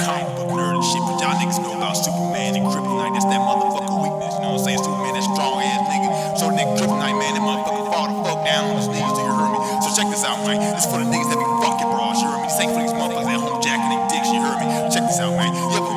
comic book nerd and shit, but y'all niggas know about Superman and Kryptonite. That's that motherfucking weakness, you know what I'm saying? Superman, that strong ass nigga. So nigga Kryptonite, man, that motherfucker fall the fuck down on his knees, do you hear me? So check this out, man. This for the niggas that be fucking bras, you hear me? This ain't for these motherfuckers at home jacking their dicks, you hear me? Check this out, man. You ever